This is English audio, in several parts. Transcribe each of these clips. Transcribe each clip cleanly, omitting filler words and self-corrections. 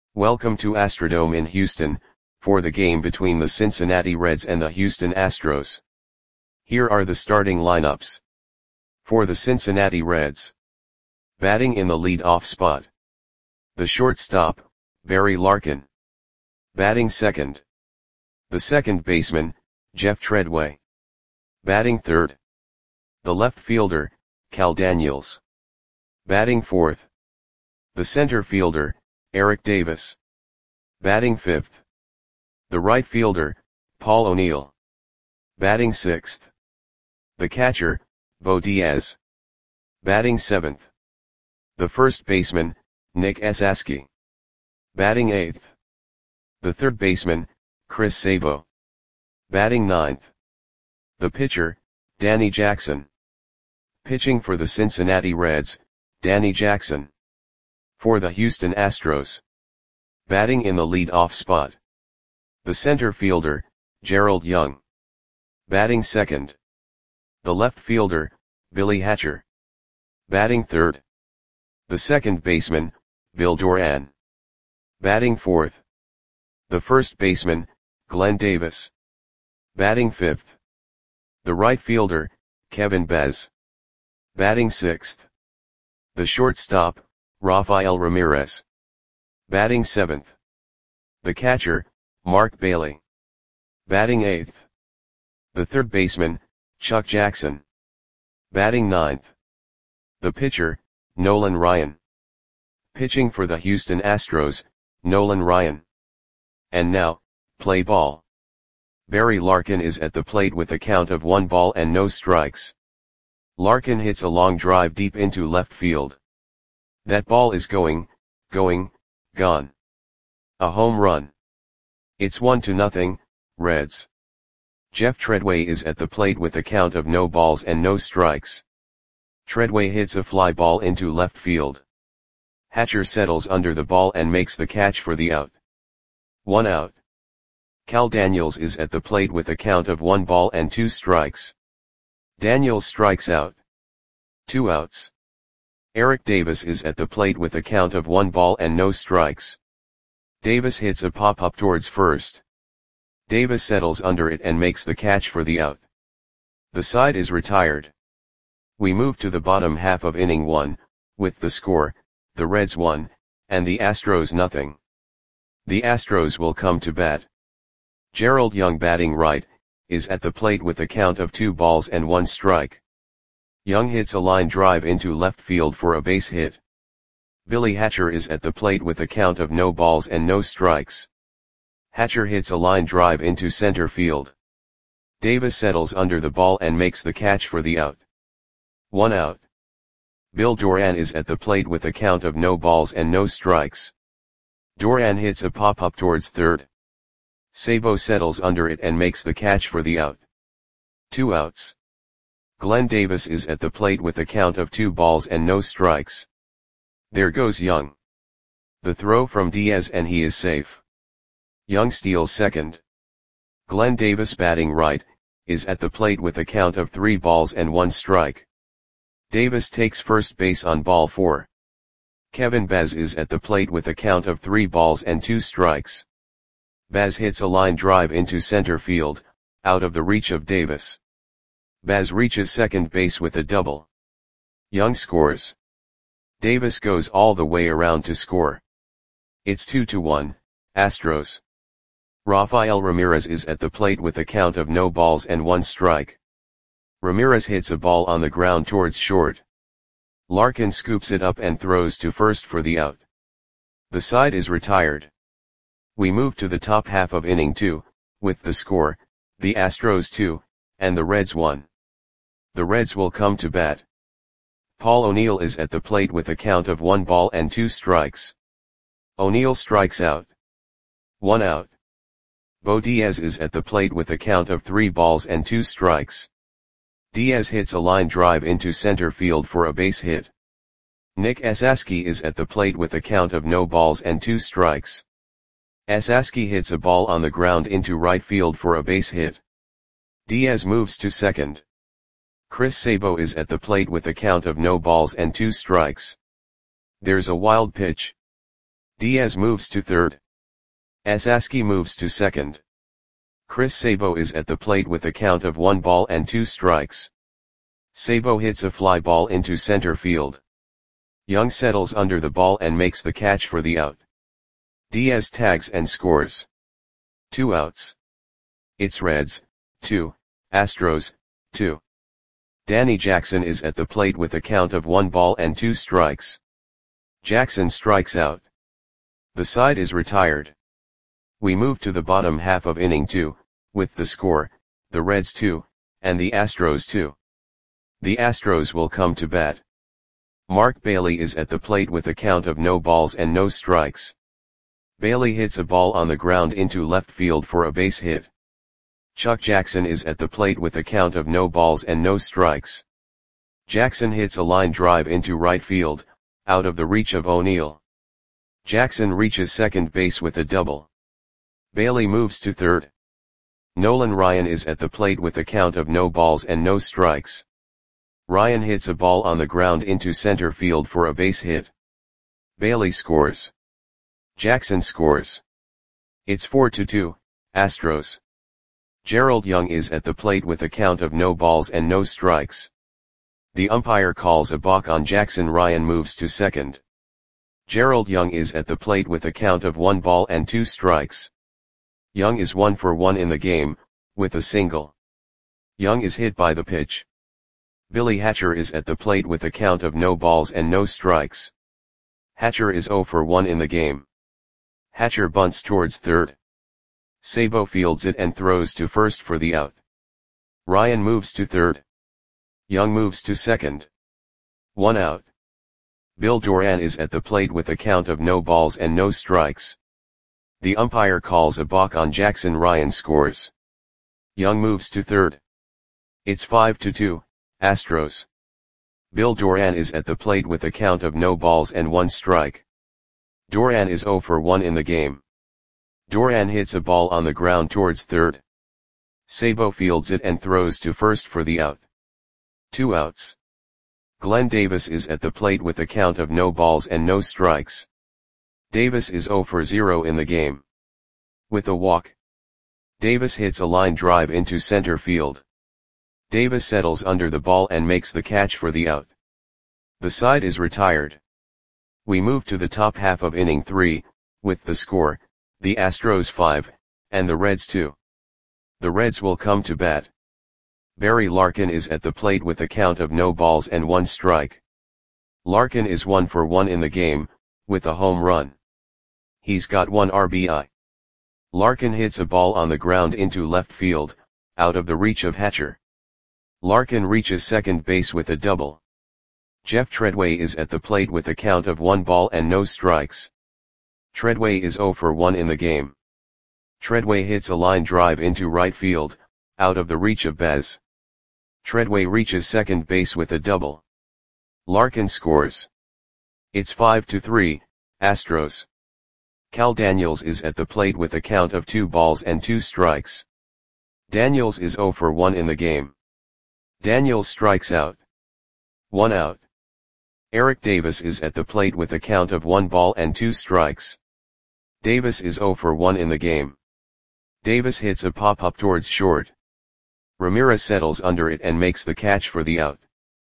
Welcome to Astrodome in Houston, for the game between the Cincinnati Reds and the Houston Astros. Here are the starting lineups. For the Cincinnati Reds. Batting in the lead-off spot. The shortstop, Barry Larkin. Batting second. The second baseman, Jeff Treadway. Batting third. The left fielder, Cal Daniels. Batting fourth. The center fielder, Eric Davis. Batting fifth. The right fielder, Paul O'Neill. Batting sixth. The catcher, Bo Diaz. Batting seventh. The first baseman, Nick Esasky. Batting eighth. The third baseman, Chris Sabo. Batting ninth. The pitcher, Danny Jackson. Pitching for the Cincinnati Reds, Danny Jackson. For the Houston Astros. Batting in the lead-off spot. The center fielder, Gerald Young. Batting second. The left fielder, Billy Hatcher. Batting third. The second baseman, Bill Doran. Batting fourth. The first baseman, Glenn Davis. Batting fifth. The right fielder, Kevin Bez. Batting sixth. The shortstop, Rafael Ramirez. Batting seventh. The catcher, Mark Bailey. Batting eighth. The third baseman, Chuck Jackson. Batting ninth. The pitcher, Nolan Ryan. Pitching for the Houston Astros, Nolan Ryan. And now, play ball. Barry Larkin is at the plate with a count of 1 ball and no strikes. Larkin hits a long drive deep into left field. That ball is gone. A home run. It's 1-0, Reds. Jeff Treadway is at the plate with a count of no balls and no strikes. Treadway hits a fly ball into left field. Hatcher settles under the ball and makes the catch for the out. 1 out. Cal Daniels is at the plate with a count of 1 ball and 2 strikes. Daniels strikes out. 2 outs. Eric Davis is at the plate with a count of 1 ball and no strikes. Davis hits a pop-up towards first. Davis settles under it and makes the catch for the out. The side is retired. We move to the bottom half of inning 1, with the score, the Reds 1, and the Astros 0. The Astros will come to bat. Gerald Young batting right, is at the plate with a count of 2 balls and 1 strike. Young hits a line drive into left field for a base hit. Billy Hatcher is at the plate with a count of no balls and no strikes. Hatcher hits a line drive into center field. Davis settles under the ball and makes the catch for the out. 1 out. Bill Doran is at the plate with a count of no balls and no strikes. Doran hits a pop-up towards third. Sabo settles under it and makes the catch for the out. 2 outs. Glenn Davis is at the plate with a count of 2 balls and no strikes. There goes Young. The throw from Diaz and he is safe. Young steals second. Glenn Davis batting right, is at the plate with a count of 3 balls and 1 strike. Davis takes first base on ball 4. Kevin Bez is at the plate with a count of 3 balls and 2 strikes. Baz hits a line drive into center field, out of the reach of Davis. Baz reaches second base with a double. Young scores. Davis goes all the way around to score. It's 2-1, Astros. Rafael Ramirez is at the plate with a count of no balls and 1 strike. Ramirez hits a ball on the ground towards short. Larkin scoops it up and throws to first for the out. The side is retired. We move to the top half of inning 2, with the score, the Astros 2, and the Reds 1. The Reds will come to bat. Paul O'Neill is at the plate with a count of 1 ball and 2 strikes. O'Neill strikes out. 1 out. Bo Diaz is at the plate with a count of 3 balls and 2 strikes. Diaz hits a line drive into center field for a base hit. Nick Esasky is at the plate with a count of no balls and 2 strikes. Esasky hits a ball on the ground into right field for a base hit. Diaz moves to second. Chris Sabo is at the plate with a count of no balls and 2 strikes. There's a wild pitch. Diaz moves to third. Asaski moves to second. Chris Sabo is at the plate with a count of 1 ball and 2 strikes. Sabo hits a fly ball into center field. Young settles under the ball and makes the catch for the out. Diaz tags and scores. 2 outs. It's Reds, 2, Astros, 2. Danny Jackson is at the plate with a count of 1 ball and 2 strikes. Jackson strikes out. The side is retired. We move to the bottom half of inning 2, with the score, the Reds 2, and the Astros 2. The Astros will come to bat. Mark Bailey is at the plate with a count of no balls and no strikes. Bailey hits a ball on the ground into left field for a base hit. Chuck Jackson is at the plate with a count of no balls and no strikes. Jackson hits a line drive into right field, out of the reach of O'Neill. Jackson reaches second base with a double. Bailey moves to third. Nolan Ryan is at the plate with a count of no balls and no strikes. Ryan hits a ball on the ground into center field for a base hit. Bailey scores. Jackson scores. It's 4-2, Astros. Gerald Young is at the plate with a count of no balls and no strikes. The umpire calls a balk on Jackson. Ryan moves to second. Gerald Young is at the plate with a count of 1 ball and 2 strikes. Young is 1 for 1 in the game, with a single. Young is hit by the pitch. Billy Hatcher is at the plate with a count of no balls and no strikes. Hatcher is 0 for 1 in the game. Hatcher bunts towards third. Sabo fields it and throws to first for the out. Ryan moves to third. Young moves to second. 1 out. Bill Doran is at the plate with a count of no balls and no strikes. The umpire calls a balk on Jackson. Ryan scores. Young moves to third. It's 5-2, Astros. Bill Doran is at the plate with a count of no balls and 1 strike. Doran is 0 for 1 in the game. Doran hits a ball on the ground towards third. Sabo fields it and throws to first for the out. 2 outs. Glenn Davis is at the plate with a count of no balls and no strikes. Davis is 0 for 0 in the game. With a walk. Davis hits a line drive into center field. Davis settles under the ball and makes the catch for the out. The side is retired. We move to the top half of inning 3, with the score, the Astros 5, and the Reds 2. The Reds will come to bat. Barry Larkin is at the plate with a count of no balls and 1 strike. Larkin is 1 for 1 in the game, with a home run. He's got 1 RBI. Larkin hits a ball on the ground into left field, out of the reach of Hatcher. Larkin reaches second base with a double. Jeff Treadway is at the plate with a count of 1 ball and no strikes. Treadway is 0 for 1 in the game. Treadway hits a line drive into right field, out of the reach of Bez. Treadway reaches second base with a double. Larkin scores. It's 5-3, Astros. Cal Daniels is at the plate with a count of 2 balls and 2 strikes. Daniels is 0 for 1 in the game. Daniels strikes out. 1 out. Eric Davis is at the plate with a count of 1 ball and 2 strikes. Davis is 0 for 1 in the game. Davis hits a pop-up towards short. Ramirez settles under it and makes the catch for the out.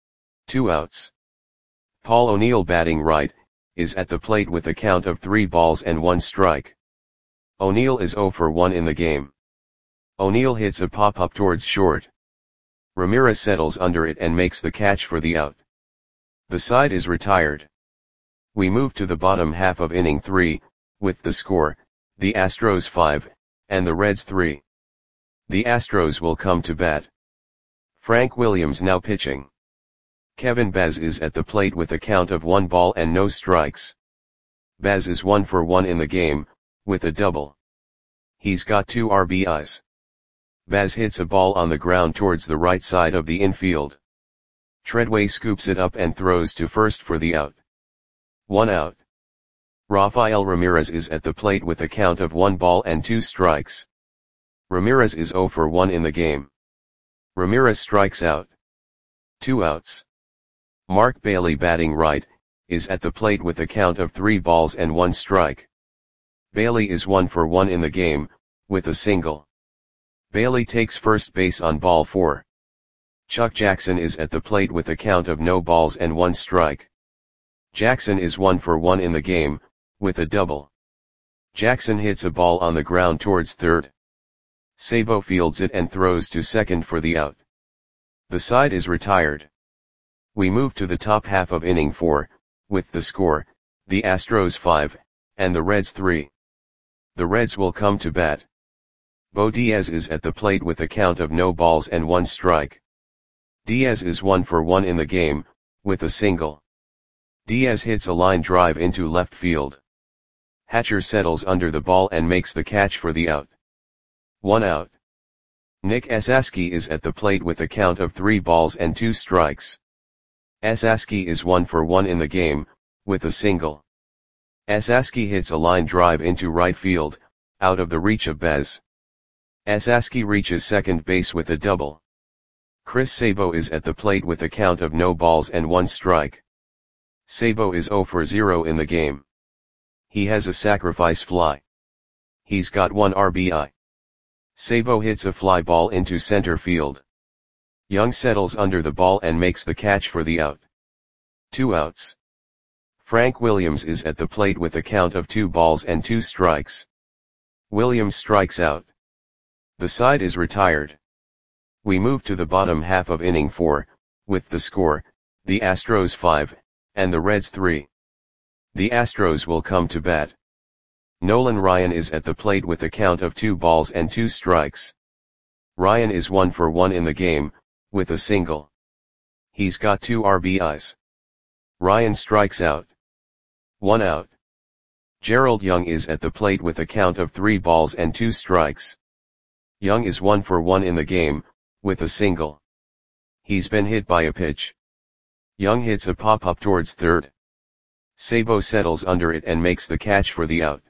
2 outs. Paul O'Neill, batting right, is at the plate with a count of 3 balls and 1 strike. O'Neill is 0 for 1 in the game. O'Neill hits a pop-up towards short. Ramirez settles under it and makes the catch for the out. The side is retired. We move to the bottom half of inning 3, with the score, the Astros 5, and the Reds 3. The Astros will come to bat. Frank Williams now pitching. Kevin Baz is at the plate with a count of 1 ball and no strikes. Baz is 1 for 1 in the game, with a double. He's got 2 RBIs. Baz hits a ball on the ground towards the right side of the infield. Treadway scoops it up and throws to first for the out. 1 out. Rafael Ramirez is at the plate with a count of 1 ball and 2 strikes. Ramirez is 0 for 1 in the game. Ramirez strikes out. 2 outs. Mark Bailey, batting right, is at the plate with a count of 3 balls and 1 strike. Bailey is 1 for 1 in the game, with a single. Bailey takes first base on ball 4. Chuck Jackson is at the plate with a count of no balls and 1 strike. Jackson is 1 for 1 in the game, with a double. Jackson hits a ball on the ground towards third. Sabo fields it and throws to second for the out. The side is retired. We move to the top half of inning 4, with the score, the Astros 5, and the Reds 3. The Reds will come to bat. Bo Diaz is at the plate with a count of no balls and 1 strike. Diaz is 1 for 1 in the game, with a single. Diaz hits a line drive into left field. Hatcher settles under the ball and makes the catch for the out. 1 out. Nick Esasky is at the plate with a count of 3 balls and 2 strikes. Esasky is 1 for 1 in the game, with a single. Esasky hits a line drive into right field, out of the reach of Bez. Esasky reaches second base with a double. Chris Sabo is at the plate with a count of no balls and 1 strike. Sabo is 0 for 0 in the game. He has a sacrifice fly. He's got 1 RBI. Sabo hits a fly ball into center field. Young settles under the ball and makes the catch for the out. 2 outs. Frank Williams is at the plate with a count of 2 balls and 2 strikes. Williams strikes out. The side is retired. We move to the bottom half of inning 4, with the score, the Astros 5, and the Reds 3. The Astros will come to bat. Nolan Ryan is at the plate with a count of 2 balls and 2 strikes. Ryan is 1 for 1 in the game, with a single. He's got 2 RBIs. Ryan strikes out. 1 out. Gerald Young is at the plate with a count of 3 balls and 2 strikes. Young is 1 for 1 in the game, with a single. He's been hit by a pitch. Young hits a pop-up towards third. Sabo settles under it and makes the catch for the out.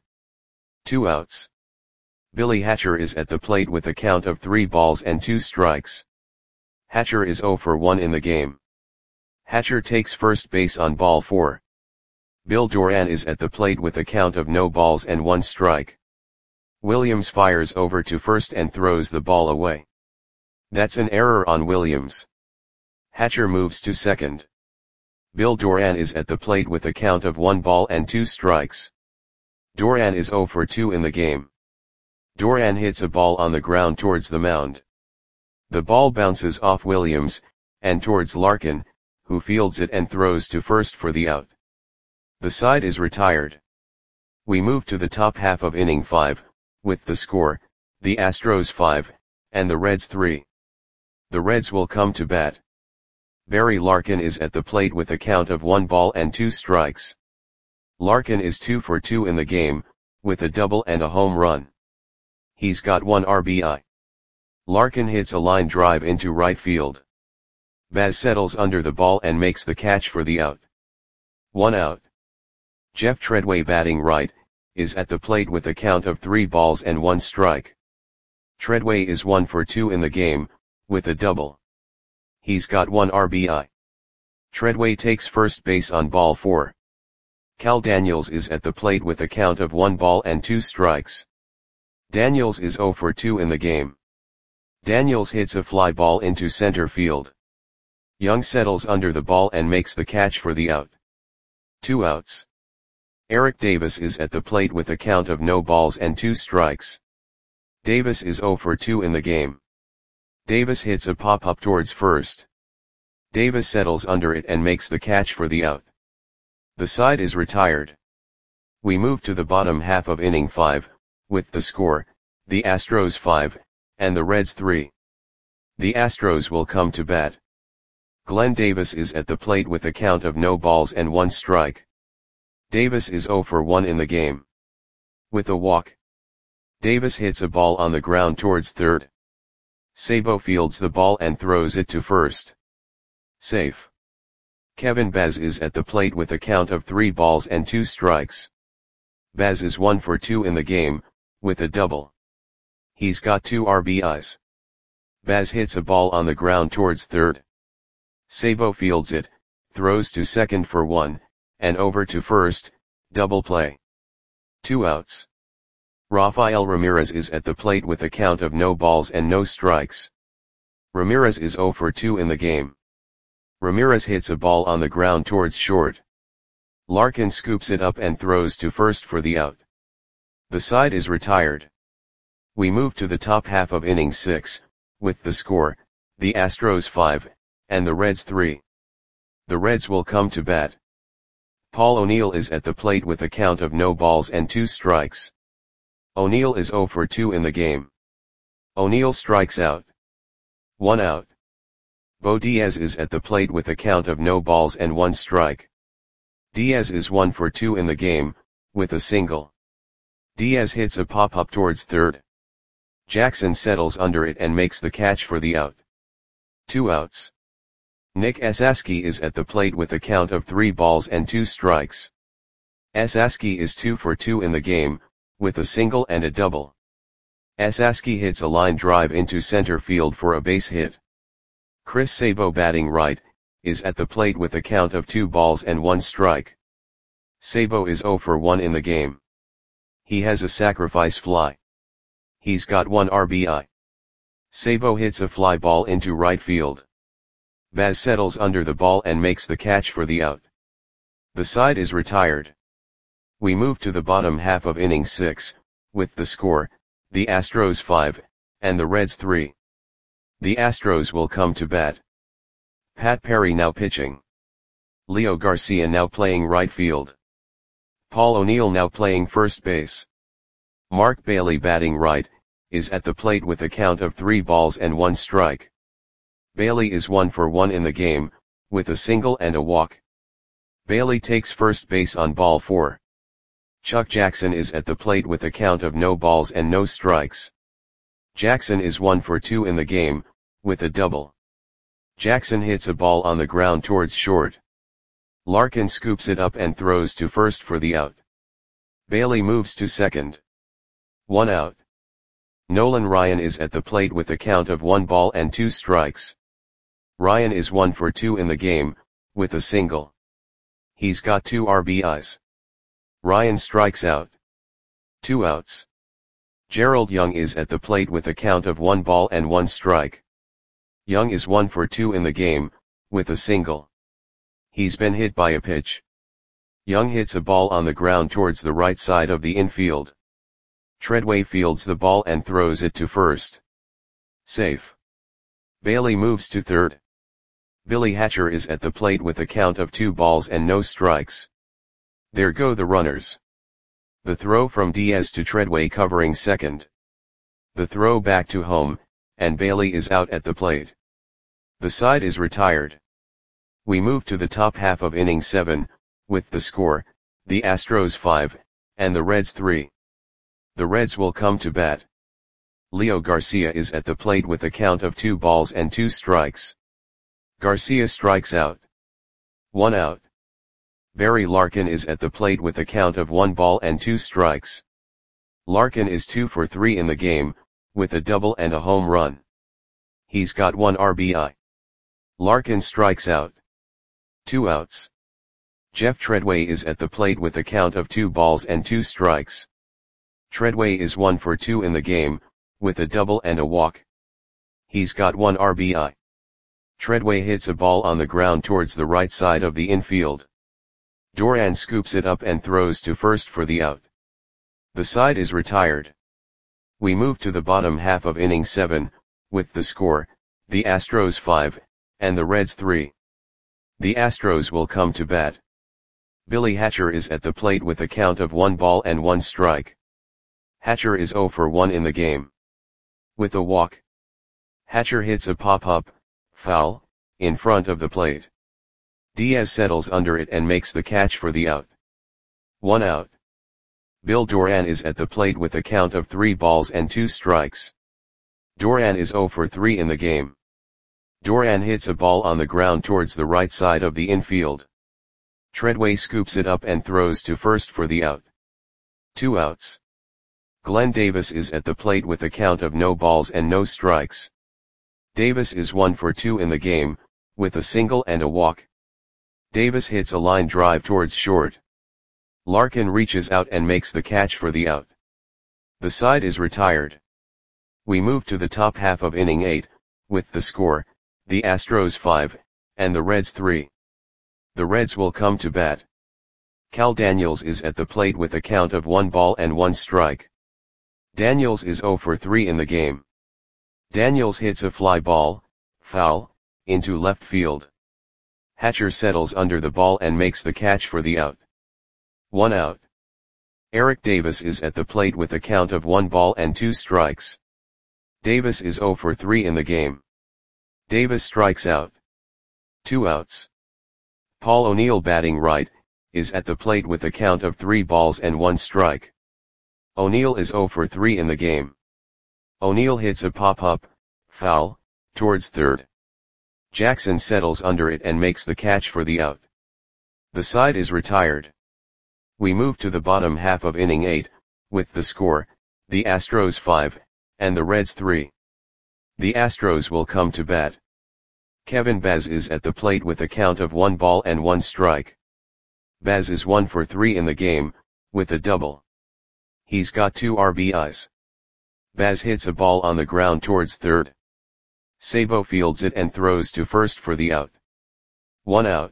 2 outs. Billy Hatcher is at the plate with a count of 3 balls and 2 strikes. Hatcher is 0 for 1 in the game. Hatcher takes first base on ball 4. Bill Doran is at the plate with a count of no balls and 1 strike. Williams fires over to first and throws the ball away. That's an error on Williams. Hatcher moves to second. Bill Doran is at the plate with a count of 1 ball and 2 strikes. Doran is 0 for 2 in the game. Doran hits a ball on the ground towards the mound. The ball bounces off Williams, and towards Larkin, who fields it and throws to first for the out. The side is retired. We move to the top half of inning 5, with the score, the Astros 5, and the Reds 3. The Reds will come to bat. Barry Larkin is at the plate with a count of 1 ball and 2 strikes. Larkin is 2 for 2 in the game, with a double and a home run. He's got 1 RBI. Larkin hits a line drive into right field. Baz settles under the ball and makes the catch for the out. 1 out. Jeff Treadway, batting right, is at the plate with a count of 3 balls and 1 strike. Treadway is 1 for 2 in the game, with a double. He's got 1 RBI. Treadway takes first base on ball 4. Cal Daniels is at the plate with a count of 1 ball and 2 strikes. Daniels is 0 for 2 in the game. Daniels hits a fly ball into center field. Young settles under the ball and makes the catch for the out. 2 outs. Eric Davis is at the plate with a count of no balls and 2 strikes. Davis is 0 for 2 in the game. Davis hits a pop-up towards first. Davis settles under it and makes the catch for the out. The side is retired. We move to the bottom half of inning 5, with the score, the Astros 5, and the Reds 3. The Astros will come to bat. Glenn Davis is at the plate with a count of no balls and 1 strike. Davis is 0 for 1 in the game. With a walk. Davis hits a ball on the ground towards third. Sabo fields the ball and throws it to first. Safe. Kevin Baz is at the plate with a count of 3 balls and 2 strikes. Baz is 1 for 2 in the game, with a double. He's got 2 RBIs. Baz hits a ball on the ground towards third. Sabo fields it, throws to second for 1, and over to first, double play. 2 outs. Rafael Ramirez is at the plate with a count of no balls and no strikes. Ramirez is 0 for 2 in the game. Ramirez hits a ball on the ground towards short. Larkin scoops it up and throws to first for the out. The side is retired. We move to the top half of inning 6, with the score, the Astros 5, and the Reds 3. The Reds will come to bat. Paul O'Neill is at the plate with a count of no balls and 2 strikes. O'Neill is 0 for 2 in the game. O'Neill strikes out. 1 out. Bo Diaz is at the plate with a count of no balls and 1 strike. Diaz is 1 for 2 in the game, with a single. Diaz hits a pop-up towards third. Jackson settles under it and makes the catch for the out. 2 outs. Nick Esasky is at the plate with a count of 3 balls and 2 strikes. Esasky is 2 for 2 in the game, with a single and a double. Esasky hits a line drive into center field for a base hit. Chris Sabo, batting right, is at the plate with a count of 2 balls and 1 strike. Sabo is 0 for 1 in the game. He has a sacrifice fly. He's got 1 RBI. Sabo hits a fly ball into right field. Baz settles under the ball and makes the catch for the out. The side is retired. We move to the bottom half of inning 6, with the score, the Astros 5, and the Reds 3. The Astros will come to bat. Pat Perry now pitching. Leo Garcia now playing right field. Paul O'Neill now playing first base. Mark Bailey, batting right, is at the plate with a count of 3 balls and 1 strike. Bailey is 1 for 1 in the game, with a single and a walk. Bailey takes first base on ball 4. Chuck Jackson is at the plate with a count of no balls and no strikes. Jackson is 1 for 2 in the game, with a double. Jackson hits a ball on the ground towards short. Larkin scoops it up and throws to first for the out. Bailey moves to second. 1 out. Nolan Ryan is at the plate with a count of 1 ball and 2 strikes. Ryan is 1 for 2 in the game, with a single. He's got 2 RBIs. Ryan strikes out. 2 outs. Gerald Young is at the plate with a count of 1 ball and 1 strike. Young is 1 for 2 in the game, with a single. He's been hit by a pitch. Young hits a ball on the ground towards the right side of the infield. Treadway fields the ball and throws it to first. Safe. Bailey moves to third. Billy Hatcher is at the plate with a count of 2 balls and no strikes. There go the runners. The throw from Diaz to Treadway covering second. The throw back to home, and Bailey is out at the plate. The side is retired. We move to the top half of inning 7, with the score, the Astros 5, and the Reds 3. The Reds will come to bat. Leo Garcia is at the plate with a count of 2 balls and 2 strikes. Garcia strikes out. 1 out. Barry Larkin is at the plate with a count of 1 ball and 2 strikes. Larkin is 2 for 3 in the game, with a double and a home run. He's got 1 RBI. Larkin strikes out. 2 outs. Jeff Treadway is at the plate with a count of 2 balls and 2 strikes. Treadway is 1 for 2 in the game, with a double and a walk. He's got 1 RBI. Treadway hits a ball on the ground towards the right side of the infield. Duran scoops it up and throws to first for the out. The side is retired. We move to the bottom half of inning 7, with the score, the Astros 5, and the Reds 3. The Astros will come to bat. Billy Hatcher is at the plate with a count of 1 ball and 1 strike. Hatcher is 0 for 1 in the game. With a walk. Hatcher hits a pop-up, foul, in front of the plate. Diaz settles under it and makes the catch for the out. 1 out. Bill Duran is at the plate with a count of 3 balls and 2 strikes. Duran is 0 for 3 in the game. Duran hits a ball on the ground towards the right side of the infield. Treadway scoops it up and throws to first for the out. 2 outs. Glenn Davis is at the plate with a count of no balls and no strikes. Davis is 1 for 2 in the game, with a single and a walk. Davis hits a line drive towards short. Larkin reaches out and makes the catch for the out. The side is retired. We move to the top half of inning 8, with the score, the Astros 5, and the Reds 3. The Reds will come to bat. Cal Daniels is at the plate with a count of 1 ball and 1 strike. Daniels is 0 for 3 in the game. Daniels hits a fly ball, foul, into left field. Hatcher settles under the ball and makes the catch for the out. 1 out. Eric Davis is at the plate with a count of 1 ball and 2 strikes. Davis is 0 for 3 in the game. Davis strikes out. 2 outs. Paul O'Neill, batting right, is at the plate with a count of 3 balls and 1 strike. O'Neill is 0 for 3 in the game. O'Neill hits a pop-up, foul, towards third. Jackson settles under it and makes the catch for the out. The side is retired. We move to the bottom half of inning 8, with the score, the Astros 5, and the Reds 3. The Astros will come to bat. Kevin Baz is at the plate with a count of 1 ball and 1 strike. Baz is 1 for 3 in the game, with a double. He's got 2 RBIs. Baz hits a ball on the ground towards third. Sabo fields it and throws to first for the out. 1 out.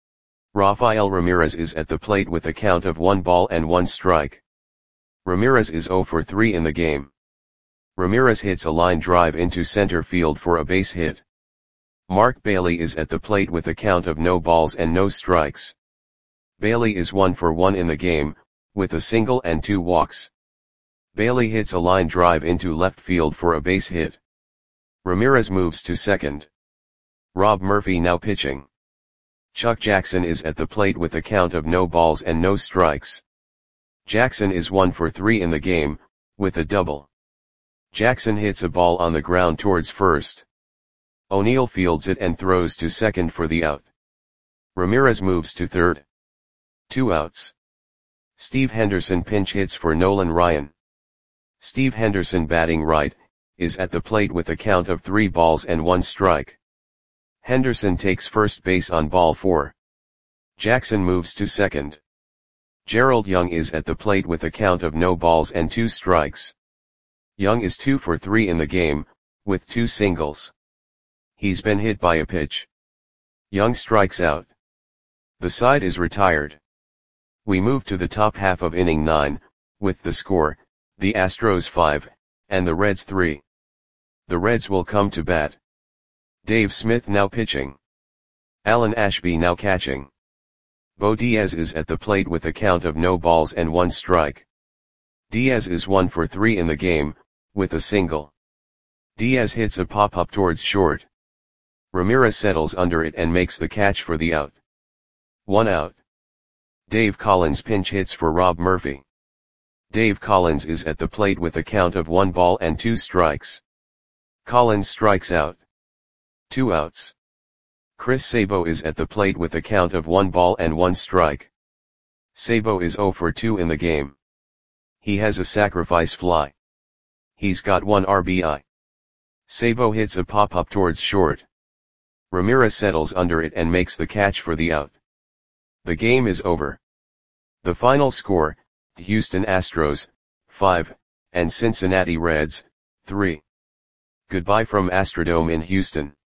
Rafael Ramirez is at the plate with a count of 1 ball and 1 strike. Ramirez is 0 for 3 in the game. Ramirez hits a line drive into center field for a base hit. Mark Bailey is at the plate with a count of no balls and no strikes. Bailey is 1 for 1 in the game, with a single and 2 walks. Bailey hits a line drive into left field for a base hit. Ramirez moves to second. Rob Murphy now pitching. Chuck Jackson is at the plate with a count of no balls and no strikes. Jackson is 1 for 3 in the game, with a double. Jackson hits a ball on the ground towards first. O'Neill fields it and throws to second for the out. Ramirez moves to third. 2 outs. Steve Henderson pinch hits for Nolan Ryan. Steve Henderson, batting right, is at the plate with a count of 3 balls and 1 strike. Henderson takes first base on ball 4. Jackson moves to second. Gerald Young is at the plate with a count of no balls and 2 strikes. Young is 2 for 3 in the game, with 2 singles. He's been hit by a pitch. Young strikes out. The side is retired. We move to the top half of inning 9, with the score, the Astros 5, and the Reds 3. The Reds will come to bat. Dave Smith now pitching. Alan Ashby now catching. Bo Diaz is at the plate with a count of no balls and 1 strike. Diaz is 1 for 3 in the game, with a single. Diaz hits a pop-up towards short. Ramirez settles under it and makes the catch for the out. 1 out. Dave Collins pinch hits for Rob Murphy. Dave Collins is at the plate with a count of 1 ball and 2 strikes. Collins strikes out. 2 outs. Chris Sabo is at the plate with a count of 1 ball and 1 strike. Sabo is 0 for 2 in the game. He has a sacrifice fly. He's got 1 RBI. Sabo hits a pop-up towards short. Ramirez settles under it and makes the catch for the out. The game is over. The final score, Houston Astros, 5, and Cincinnati Reds, 3. Goodbye from Astrodome in Houston.